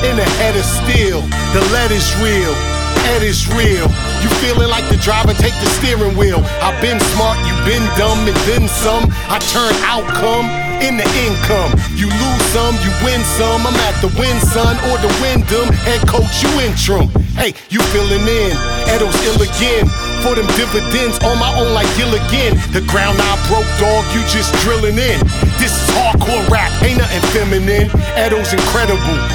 in a head of steel. The lead is real, Ed is real. You feeling like the driver, take the steering wheel. I've been smart, you been dumb, and then some. I turn outcome into income. You lose some, you win some. I'm at the win, son, or the Wyndham. Head coach, you interim. Hey, you filling in. Edo's ill again. For them dividends, on my own like Gilligan. The ground I broke, dog, you just drilling in. This is hardcore rap, ain't nothing feminine. Edo's incredible.